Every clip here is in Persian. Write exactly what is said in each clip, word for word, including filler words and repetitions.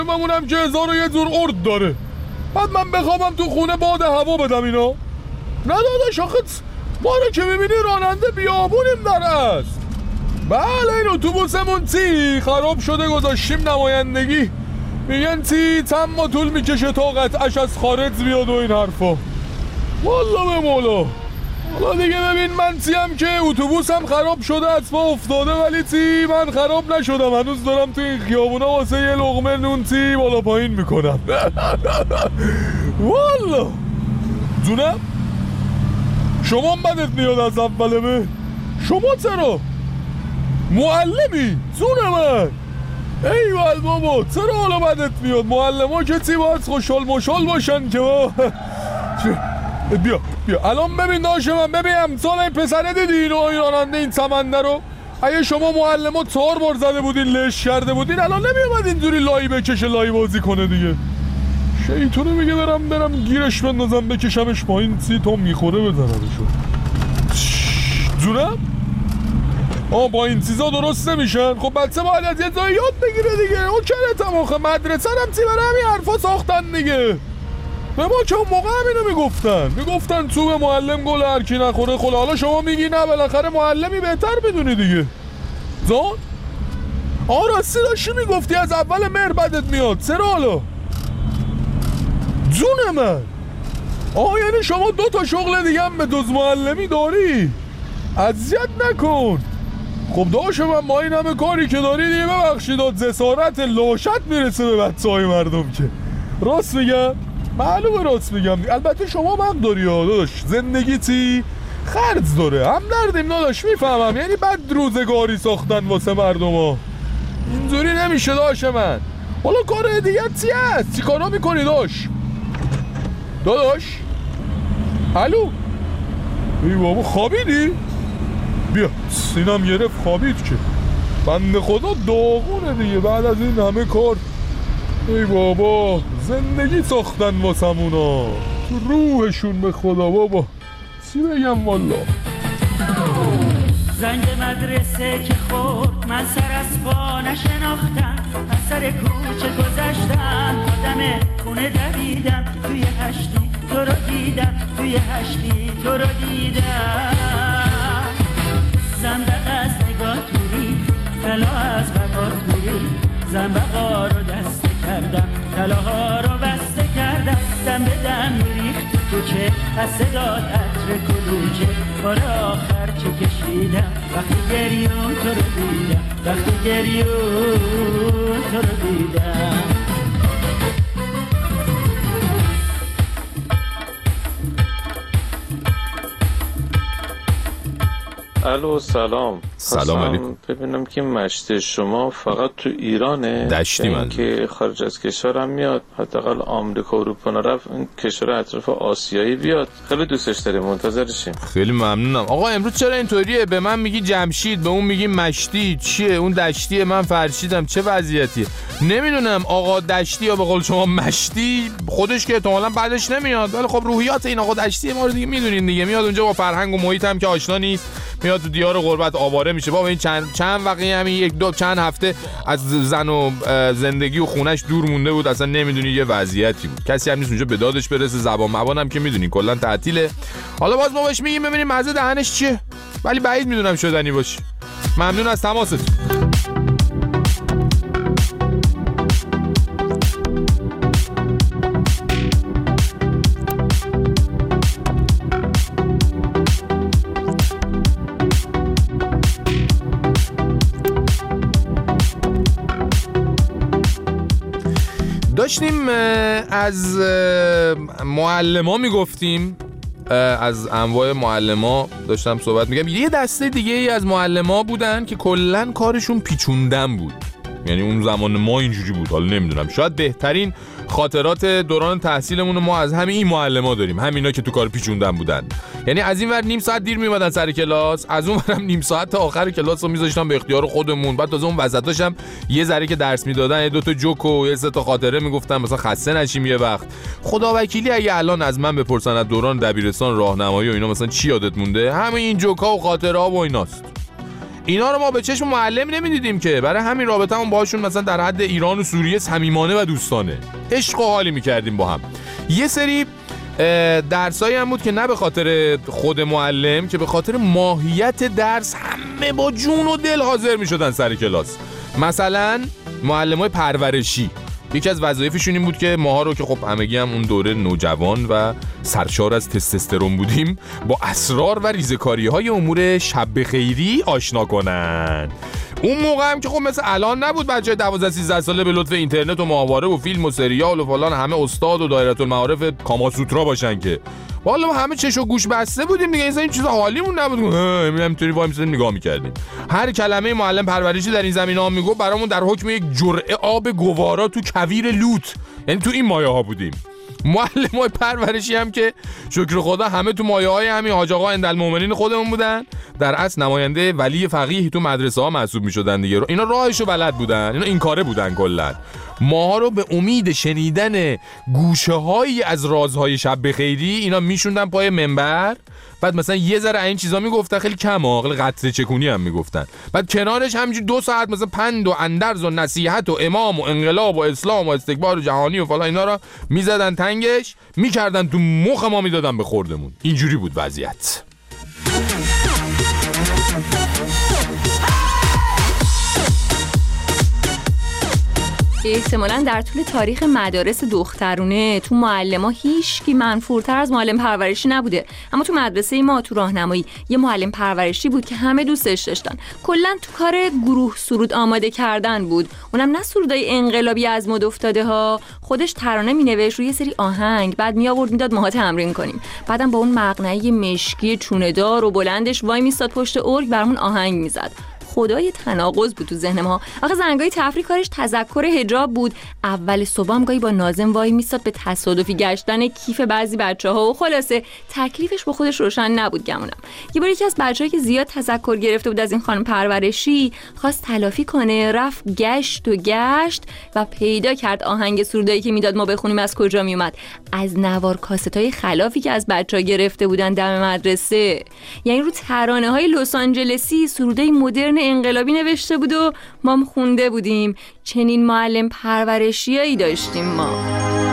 ممونم که هزار و یه جور ارد داره. بعد من بخوابم تو خونه باد هوا بدم اینا؟ نه داداش آخه ما رو که میبینی راننده بیابونیم در است. بله این اتوبوسمون تی خراب شده گذاشتیم نمایندگی، میگن تی تم طول میکشه تا قطعش از خارج بیاد و این حرفا. والله به مولا. حالا دیگه ببین من تیم که اتوبوسم خراب شده از پا افتاده، ولی تی من خراب نشدم، هنوز دارم تو این خیابونا واسه یه لقمه نون تی بالا پایین میکنم. والله جونم شما بدت میاد از اولمه؟ شما چرا؟ معلمی؟ جون من ایوال بابا چرا حالا بدت میاد؟ معلم ها که تی باید خوشحال مشال باشن که با بیا بیا الان ببین داشت من ببین امثال این پسره دیدی اینو این راننده این سمنده رو؟ اگه شما معلم ها چهار بار زده بودین لش کرده بودین الان نمیامد اینجوری لایی بکشه لایی بازی کنه دیگه. شیطونه میگه برم برم گیرش بندازم بکشمش پایین سی تا میخوره بزنمشو. جونم؟ آه با این چیزا درست نمیشن. خب بچه باید از یه جایی یاد بگیره دیگه. او کرتم آخه مدرسه هم چی برای همین حرفا ساختن دیگه. به ما که اون موقع همینو میگفتن میگفتن تو به معلم گل هرکی نخوره خلا. حالا شما میگی نه بالاخره معلمی بهتر بدونی دیگه. زان؟ آه راستی داشتی میگفتی از اول مهر بدت میاد. چرا حالا؟ جون من آه یعنی شما دو تا شغل دیگه هم به جز معلمی داری؟ اذیت نکن. خب داشت من با این همه کاری که داری دیگه ببخشید جسارت لاشت میرسه به بچه های مردم که. راست میگم؟ معلومه راست میگم. البته شما حق داری ها داداش، زندگی تی خرج داره، هم دردیم داداش میفهمم. یعنی بد روزگاری ساختن واسه مردم ها، اینجوری نمیشه داشت من. حالا کار دیگه چی هست؟ چی کارا میکنی داش؟ داداش؟ الو؟ ای بابا خوابیدی؟ بیا سینم گرفت خوابید که بنده خدا داغونه دیگه بعد از این همه کار. ای بابا زندگی ساختن واسمونا تو روحشون به خدا. بابا چی بگم والا. زنگ مدرسه که خورد من سر از پا نشناختم، از سر کوچه گذشتم آدم خونه دویدم، توی هشتی تو رو دیدم، توی هشتی تو رو دیدم. زنبق از نگاه توری طلا از بقا توری، زنبقا رو دسته کردم طلاها رو بسته کردم، دم به دم ریخت تو چه از صدات عطر کلوچه بار آخر چه کشیدم وقتی گریون تو رو دیدم، وقتی گریون تو رو دیدم. الو سلام. سلام علیکم. ببینم که مشت شما فقط تو ایرانه؟ دشتی من که خارج از کشورم میاد، حداقل آمریکا و اروپا نرفت، این کشور اطراف آسیایی بیاد. خیلی دوستش داریم، منتظرشیم. خیلی ممنونم. آقا امروز چرا اینطوریه؟ به من میگی جمشید، به اون میگی مشتی. چیه اون دشتیه من فرشیدم؟ چه وضعیتیه؟ نمیدونم. آقا دشتی یا به قول شما مشتی خودش که احتمالاً بعدش نمیاد، ولی خب روحیات این آقا دشتی ما رو دیگه میدونین دیگه. میاد اونجا با فرهنگ و محیط هم که آشنا نیست، میاد تو دیار غربت آواره میشه. بابا این چند چند وقتی همین یک دو چند هفته از زن و زندگی و خونش دور مونده بود، اصلا نمیدونی یه وضعیتی بود. کسی هم نیست اونجا به دادش برسه، زبان مبان هم که میدونین کلا تعطیله. حالا باز ما بهش میگیم ببینیم مزه دهنش چیه، ولی بعید میدونم شدنی باشه. ممنون از تماستون. داشتیم از معلما میگفتیم، از انواع معلما داشتم صحبت میگم. یه دسته دیگه ای از معلما بودن که کلن کارشون پیچوندن بود، یعنی اون زمان ما اینجوری بود. حالا نمیدونم، شاید بهترین خاطرات دوران تحصیلمون ما از همین این معلما داریم، همینا که تو کار پیچوندن بودن. یعنی از این ور نیم ساعت دیر میومدن سر کلاس، از اون ورم نیم ساعت تا آخر کلاس رو میذاشتن به اختیار خودمون. بعد تازه اون وسطاش هم یه ذره که درس میدادن یه دو تا جوک و یه سه تا خاطره میگفتن، مثلا خسته نشیم یه وقت. خدا وکیلی اگه الان از من بپرسن از دوران دبیرستان راهنمایی و اینا مثلا چی یادت مونده، همین این جوکا و خاطره ها و ایناست. اینا رو ما به چشم معلم نمیدیدیم که، برای همین رابطمون باهاشون مثلا در حد ایران و سوریه صمیمانه و دوستانه، عشق و حالی میکردیم با هم. یه سری درسایی هم بود که نه به خاطر خود معلم که به خاطر ماهیت درس همه با جون و دل حاضر میشدن سر کلاس. مثلا معلمای پرورشی یکی از وظایفشون این بود که ماها رو که خب همگی هم اون دوره نوجوان و سرشار از تستوسترون بودیم با اسرار و ریزکاری‌های امور شب خیری آشنا کنن. اون موقع هم که خب مثل الان نبود بچه دوازده سیزده ساله به لطف اینترنت و ماهواره و فیلم و سریال و فلان همه استاد و دایره المعارف کاماسوترا باشن که والا همه چش و گوش بسته بودیم دیگه. این چیزا حالیمون نبود، همینطوری وای میسادیم نگاه میکردیم. هر کلمه معلم پرورشی در این زمینه‌ها میگفت برامون در حکم یک جرعه آب گوارا تو کویر لوت، یعنی تو این مایه ها بودیم. معلمای پرورشی هم که شکر خدا همه تو مایه های همین حاج آقا اندالمومنین خودمون بودن، در اصل نماینده ولی فقیه تو مدرسه ها محسوب میشدن دیگه. اینا راهشو بلد بودن، اینا این کاره بودن کلا. ماها رو به امید شنیدن گوشه هایی از رازهای شب خیری اینا میشوندن پای منبر، بعد مثلا یه ذره این چیزا میگفتن، خیلی کم عاقل قطره چکونی هم میگفتن، بعد کنارش همینجوری دو ساعت مثلا پند و اندرز و نصیحت و امام و انقلاب و اسلام و استکبار جهانی و فلان اینا رو میزدن تنگش میکردن تو مخ ما میدادن به خوردمون. اینجوری بود وضعیت. احتمالاً در طول تاریخ مدارس دخترونه تو معلم‌ها هیچکی منفورتر از معلم پرورشی نبوده، اما تو مدرسه ما تو راهنمایی یه معلم پرورشی بود که همه دوستش داشتن. کلاً تو کار گروه سرود آماده کردن بود، اونم نه سرودای انقلابی از مد افتاده ها. خودش ترانه مینوشت روی سری آهنگ، بعد می آورد میداد ماها تمرین کنیم. بعدم با اون مقنعه مشکی چونه‌دار و بلندش وای میستاد پشت ارگ برامون آهنگ میزد. خدای تناقض بود تو ذهن ما. آخه زنگای تفریح کارش تذکر حجاب بود. اول صبح هم گاهی با ناظم وای میستاد به تصادفی گشتن کیف بعضی بچه‌ها و خلاصه تکلیفش با خودش روشن نبود گمونم. یه بار یکی از بچه‌ها که زیاد تذکر گرفته بود از این خانم پرورشی خواست تلافی کنه، رفت گشت و گشت و پیدا کرد آهنگ سرودایی که میداد ما بخونیم از کجا میومد. از نوار کاستای خلافی که از بچه‌ها گرفته بودن دم مدرسه. یعنی رو ترانه‌های لس آنجلسی سرودای مدرن انقلابی نوشته بود و ما هم خونده بودیم. چنین معلم پرورشیایی داشتیم ما.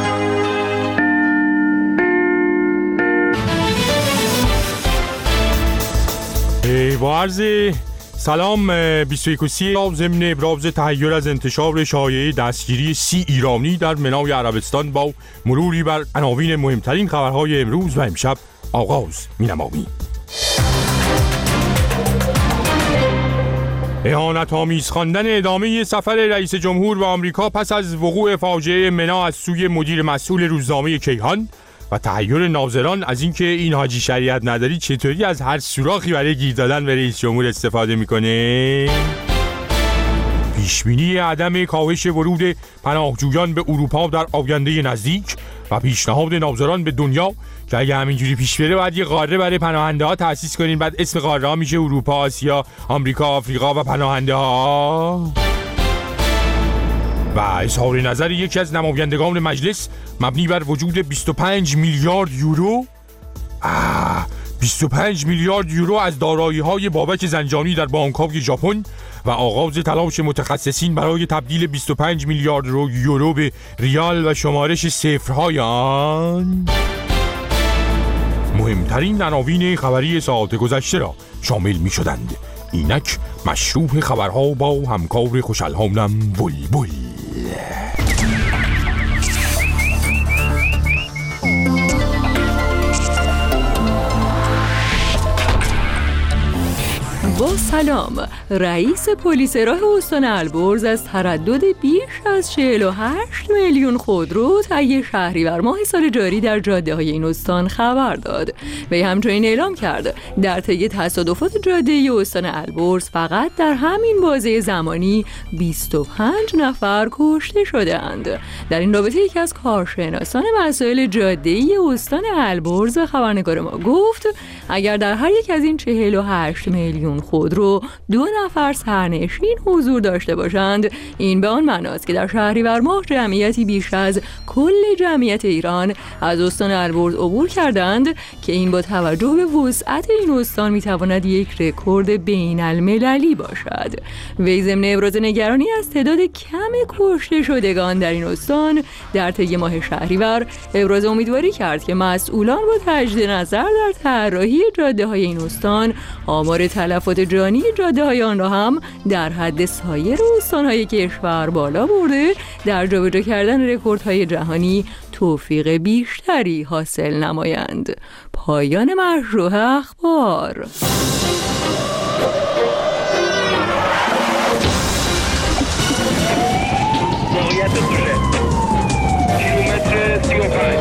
با عرض سلام بیست و یک و سی ضمن ابراز تحیر از انتشار شایعه دستگیری سی ایرانی در منای عربستان با مروری بر عناوین مهمترین خبرهای امروز و امشب آغاز می‌نماییم. اهانت‌آمیز خواندن ادامه سفر رئیس جمهور به آمریکا پس از وقوع فاجعه منا از سوی مدیر مسئول روزنامه کیهان و تحیر ناظران از اینکه این حاجی شریعت نداری چطوری از هر سوراخی برای گیر دادن به رئیس جمهور استفاده میکنه. پیشبینی عدم کاهش ورود پناهجویان به اروپا در آینده نزدیک و پیشنهاد ناظران به دنیا که اگه همینجوری پیش بره باید یه قاره برای پناهنده ها تأسیس کنین، بعد اسم قاره ها میشه اروپا، آسیا، آمریکا، آفریقا و پناهنده ها. و اظهار نظر یکی از نمایندگان مجلس مبنی بر وجود بیست و پنج میلیارد یورو آه بیست و پنج میلیارد یورو از دارایی‌های بابک زنجانی در بانک‌های ژاپن و آغاز تلاش متخصصین برای تبدیل بیست و پنج میلیارد یورو به ریال و شمارش صفرهای آن. مهمترین عناوین خبری ساعت گذشته را شامل می شدند. اینک مشروع خبرها با همکار خوش‌الحالم بلبل. با سلام، رئیس پلیس راه استان البرز از تردد بیش از چهل و هشت میلیون خودرو طی شهریور ماه سال جاری در جاده‌های این استان خبر داد. وی همچنین اعلام کرد در طی تصادفات جاده‌ای استان البرز فقط در همین بازه زمانی بیست و پنج نفر کشته شدند. در این رابطه یکی از کارشناسان مسائل جاده‌ای استان البرز خبرنگار ما گفت اگر در هر یک از این چهل و هشت میلیون خودرو خودرو دو نفر سرنشین حضور داشته باشند، این به آن معناست که در شهریور ماه جمعیتی بیش از کل جمعیت ایران از استان البرز عبور کردند که این با توجه به وسعت این استان میتواند یک رکورد بین المللی باشد. وی ضمن ابراز نگرانی از تعداد کم کشته شدگان در این استان در طی ماه شهریور ابراز امیدواری کرد که مسئولان با تجدید نظر در طراحی جاده‌های این استان آمار تلفات جانی جاده‌های آن را هم در حد سایر استان‌های کشور بالا برده در جابجا کردن رکوردهای جهانی توفیق بیشتری حاصل نمایند. پایان مشروع اخبار. موقعیت دوله کیلومتر سی و پنج.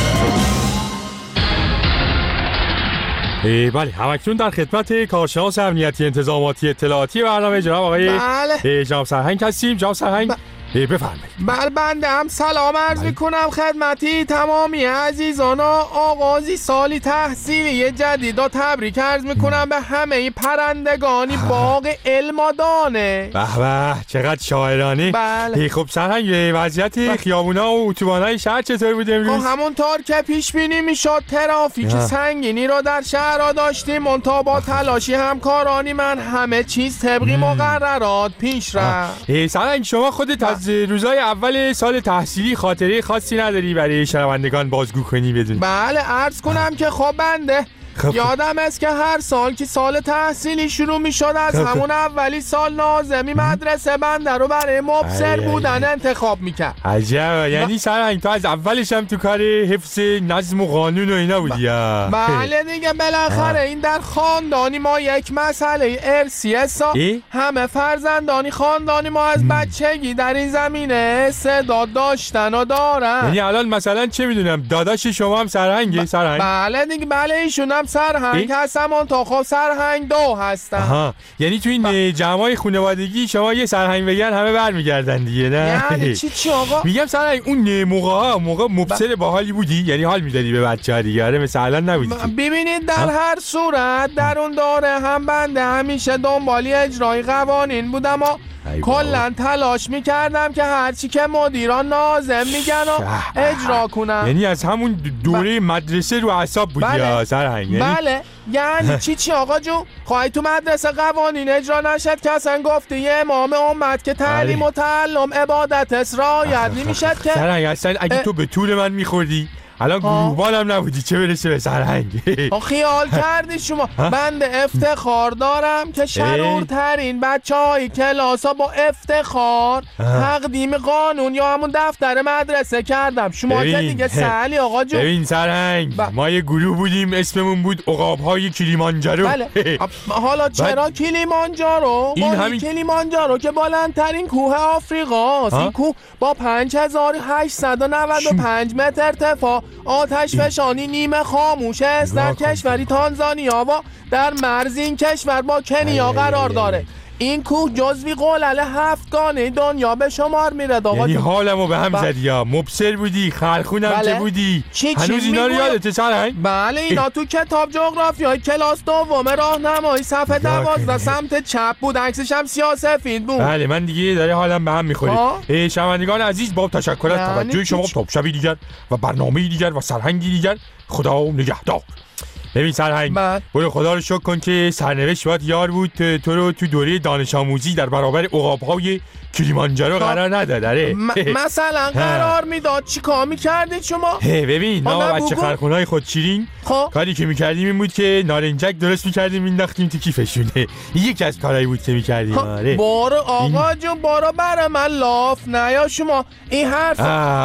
بله، همکنون در خدمت کارشناس امنیتی انتظاماتی اطلاعاتی برنامه جناب آقای بله جناب سرهنگ هستیم. جناب سرهنگ ب... بفرمایید. بله بنده هم سلام عرض میکنم خدمتی تمامی عزیزان. آغازی سالی تحصیلی جدید و تبریک عرض میکنم به همه پرندگانی باغ علم و دانه. به به چقدر شاعرانه. بله. خب سرهنگ وضعیت خیابونا و اتوبان‌های شهر چطور بود امروز؟ همونطور که پیش بینی میشد ترافیک سنگینی رو در شهر داشتیم، منتها با تلاشی همکارانی من همه چیز طبقی مقررات پیش رفت. سرهنگ شما خودت از روزای اول سال تحصیلی خاطره خاصی نداری برای شنوندگان بازگو کنی بدون؟ بله عرض کنم که خب بنده خب یادم است که هر سال که سال تحصیلی شروع می شد از خب همون اولی سال ناظمی مدرسه بنده رو برای مبصر بودن انتخاب می کرد. عجب، یعنی سرهنگ تو از اولش هم تو کار حفظ نظم و قانون و اینا بودی؟ بله دیگه، بالاخره این در خاندانی ما یک مسئله ارثی است. همه فرزندانی خاندانی ما از بچگی در این زمینه استعداد داشتن و دارن. یعنی الان مثلا چه میدونم داداش شما هم سرهنگه؟ سرهنگ؟ بله دیگه، بله ایشون هم سرهنگ هستم، اون تا خب سرهنگ دو هستم. آها، یعنی تو این جمعای خانوادگی شما یه سرهنگ بگن همه برمیگردن دیگه، نه؟ یعنی چی چی آقا؟ میگم سرهنگ اون موقع ها موقع مبصر باحالی بودی، یعنی حال میدادی به بچه‌ها دیگه، آره مثل الان نبودی. ببینید در هر صورت در اون دوره هم بنده همیشه دنبالی اجرای قوانین بودم و کلا تلاش میکردم که هرچی که مدیران ناظم میگن و اجرا کنم. یعنی از همون دوره مدرسه رو اعصاب بودی یا سرهنگ؟ بله. یعنی چی چی آقا جون؟ خواهی تو مدرسه قوانین اجرا نشد که اصلا گفته یه امام امت که تعلیم و تعلم عبادت است رعایت نمیشد که سرهنگ اصلا اگه تو به طول من میخوردی الان گروهبانم نبودی، چه برسه به سرهنگ. خیال کردی شما بنده افتخار دارم که شرورترین بچه های کلاس ها با افتخار تقدیم قانون یا همون دفتر مدرسه کردم. شما که دیگه سهلی آقا جون. ببین سرهنگ ب... ما یه گروه بودیم اسممون بود عقاب های کلیمانجارو. بله. حالا چرا کلیمانجارو؟ این همین کلیمانجارو که بلندترین کوه آفریقاست. این کوه با پنج هزار و هشتصد و نود و پنج متر ارتفاع آتش فشانی نیمه خاموش است در کشوری تانزانیا و در مرز این کشور با کنیا قرار داره. این کوه جزوی قلل هفتگانه دنیا به شمار میره. یعنی حالمو به هم زدی یا مبصر بودی، خرخونم بله. که بودی چی هنوز چی اینا رو یادته سرهنگ؟ بله اینا تو کتاب جغرافیای کلاس دوم راهنمایی صفحه دوازده سمت چپ بود، عکسش هم سیاه‌سفید بود. بله من دیگه داره حالم به هم میخوره. شنوندگان عزیز با تشکر از توجه شما تا شبی دیگر و برنامه‌ای دیگر و سرهنگی دیگر خدا نگهدار. ببین سرهنگ برو خدا رو شکر کن که سرنوشت باید یار بود تو رو تو دوره دانش آموزی در برابر عقاب‌های کلیمانجارو قرار نداد. آره م- مثلا قرار میداد چی کار میکردید شما؟ ببین ما بچه خرخونهای خودشیرین کاری که میکردیم این بود که نارنجک درست میکردیم مینداختیم تو کیفشونه. یکی از کارهایی بود که میکردیم. آره برو آقا جون برو برای من لاف نیا شما این حرف.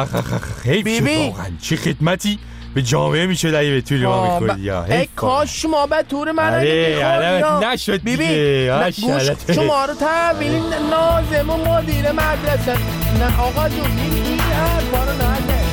حیف واقعا چه خدمتی به جامعه میشد اگه به طور ما میخوردی یا ای کاش شما به طور من میخوردی نشد دیگه. گوش شما رو تحویل ناظم و مدیر مدرسه نه آقا جون این حرفا رو نده.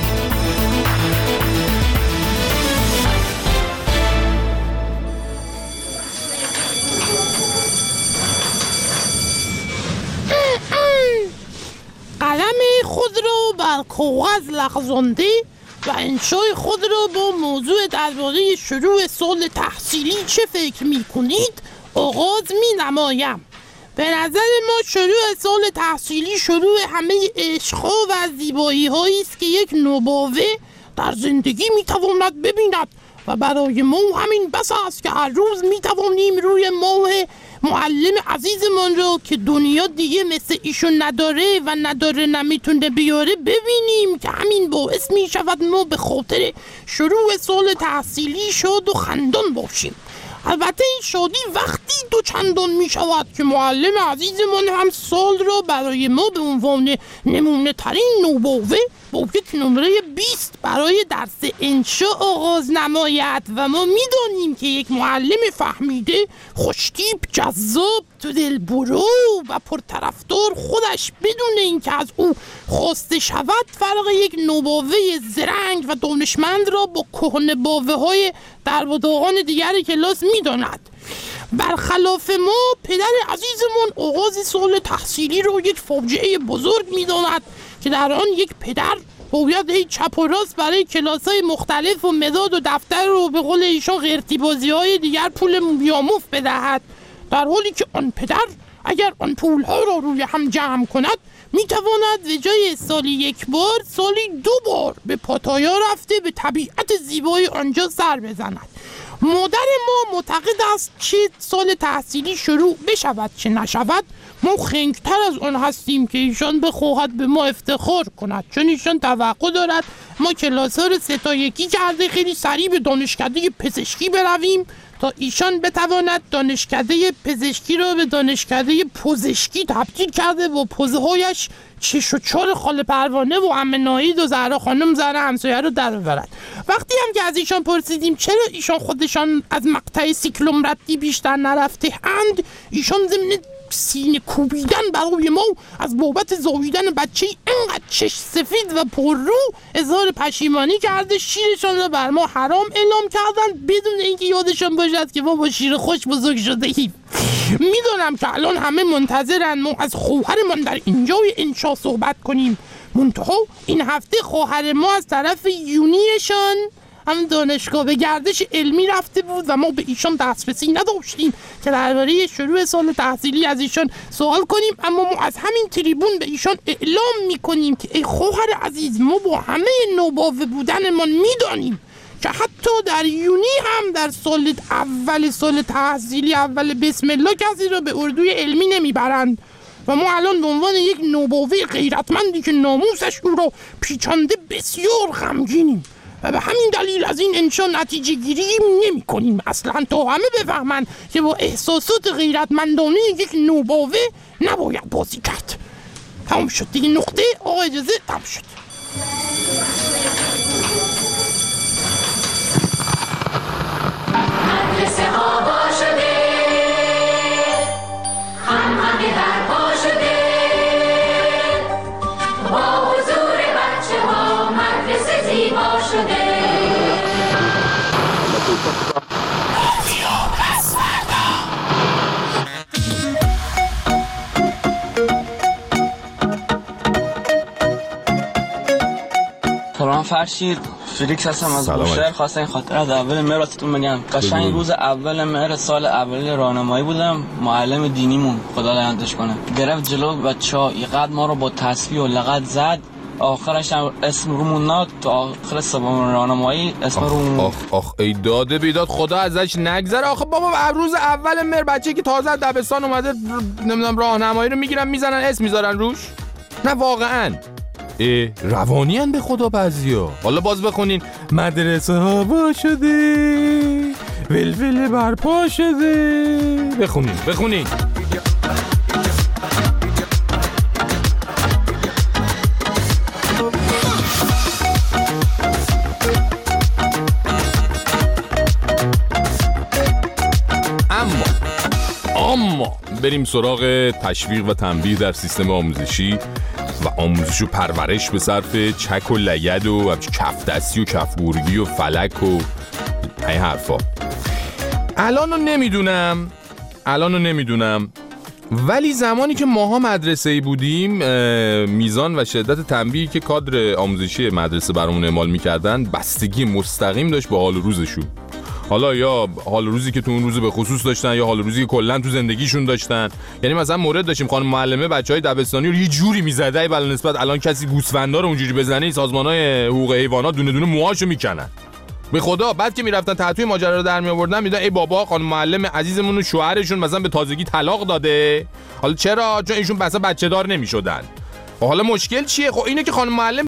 قلم خود رو بر کاغذ لغزانده و انشای خود را با موضوع درباره شروع سال تحصیلی چه فکر می کنید آغاز می نمایم. به نظر ما شروع سال تحصیلی شروع همه عشق‌ها و زیبایی‌هایی است که یک نوباوه در زندگی میتواند ببیند و برای ما همین بس است که هر روز میتوانیم روی ماه معلم عزیزمان رو که دنیا دیگه مثل ایشون نداره و نداره نمیتونه بیاره ببینیم که همین باعث میشود ما به خاطر شروع سال تحصیلی شاد و خندان باشیم. البته این شادی وقتی دو چندان می شود که معلم عزیزمان هم سال را برای ما به عنوان نمونه ترین نوباوه با یک نمره بیست برای درس انشا آغاز نماید و ما می دانیم که یک معلم فهمیده، خوشتیپ، جذاب، تو دل برو و پرطرفدار خودش بدون اینکه از او خواسته شود فرق یک نوباوه زرنگ و دانشمند را با کهنه باوه های در و داغان دیگر کلاس می داند. برخلاف ما پدر عزیزمان آغاز سال تحصیلی را یک فاجعه بزرگ می داند که در آن یک پدر باید هی چپ و راست برای کلاس‌های مختلف و مداد و دفتر رو به قول ایشان غیرتی بازی‌های دیگر پول بیاموف بدهد، در حالی که آن پدر اگر آن پولها را روی هم جمع کند میتواند به جای سالی یک بار سالی دو بار به پاتایا رفته به طبیعت زیبای آنجا سر بزند. مادر ما معتقد است چه سال تحصیلی شروع بشود چه نشود ما خنگتر از آن هستیم که ایشان بخواهد به ما افتخار کند، چون ایشان توقع دارد ما کلاس ها رو سه تا یکی کرده خیلی سریع به دانشکده پزشکی برویم تا ایشان بتواند دانشکده پزشکی را به دانشکده پزشکی تبدیل کرده با پوزه هایش چش و چار خاله پروانه و عمه ناهید و زهرا خانم زن همسایه رو در ببرد. وقتی هم که از ایشان پرسیدیم چرا ایشان خودشان از مقطع سیکلوم ردی بیشتر نرفته اند، ایشان ضمن سینه کوبیدن برای ما از بابت زاییدن بچه اینقدر چش سفید و پررو اظهار پشیمانی کرده شیرشان را بر ما حرام اعلام کردند بدون اینکه یادشان باشد که ما با شیر خوش بزرگ شده ایم. میدونم که الان همه منتظرن ما از خواهرمان در اینجای انشا صحبت کنیم، منتها این هفته خواهر ما از طرف یونیشان هم دانشگاه به گردش علمی رفته بود و ما به ایشان دسترسی نداشتیم که درباره شروع سال تحصیلی از ایشان سوال کنیم، اما ما از همین تریبون به ایشان اعلام میکنیم که ای خواهر عزیز ما با همه نوباوه بودنمان میدانیم که حتی در یونی هم در سال اول سال تحصیلی اول بسم الله کسی را به اردوی علمی نمیبرند و ما الان به عنوان یک نوباوه غیرتمندی که ناموسش او را پیچانده بسیار غمگینیم و به همین دلیل از این انشا نتیجه گیری نمی کنیم اصلا تا همه بفهمند که با احساسات غیرتمندانه یک نوباوه نباید بازی کرد. تمام شد دیگه، نقطه آقا اجازه تمام شد. مدرسه آبا شده هم همه برپا شده با حضور بچه ها مدرسه زیبا شده. سلام فرشید، فریکس هستم از بوشهر. خواستم این خاطر از اول مهر واسهتون بگم. قشنگ روز اول مهر سال اول راهنمایی بودم، معلم دینیمون خدا لعنتش کنه گرفت جلو بچه‌ها اینقدر ما رو با تسبیح و لغت زد، آخرش هم اسم رومون ناد تو آخر سوم راهنمایی اسم رومون. آخ آخ ای داده بیداد خدا ازش نگذره. آخه بابا روز اول مهر بچه که تازه دبستان اومده نمیدونم راهنمایی رو میگیرن میزنن اسم میذارن روش. نه واقعا ای روانی هن به خدا بعضیا. حالا باز بخونین مدرسه ها با شده ولول برپا شده. بخونین بخونین اما اما بریم سراغ تشویق و تنبیه در سیستم آموزشی و آموزش و پرورش به صرف چک و لگد و کف دستی و کف بورگی و فلک و این حرفا. الانو نمیدونم الانو نمیدونم ولی زمانی که ماها مدرسه‌ای بودیم میزان و شدت تنبیهی که کادر آموزشی مدرسه برامون اعمال میکردن بستگی مستقیم داشت با حال روزشون. حالا یا حال روزی که تو اون روز به خصوص داشتن یا حال روزی که کلا تو زندگیشون داشتن. یعنی مثلا مورد داشتیم خانم معلمه بچهای دبستانی رو یه جوری میزده ای بلا نسبت الان کسی گوسفندا رو اونجوری بزنه سازمانای حقوق حیوانات دونه دونه موهاشو میکنن. به خدا بعد که میرفتن تحتوی ماجرا رو در میآوردن میدن ای بابا خانم معلم عزیزمون و شوهرشون مثلا به تازگی طلاق داده. حالا چرا؟ چون ایشون مثلا بچه دار نمیشدن. حالا مشکل چیه؟ خب اینه که خانم معلم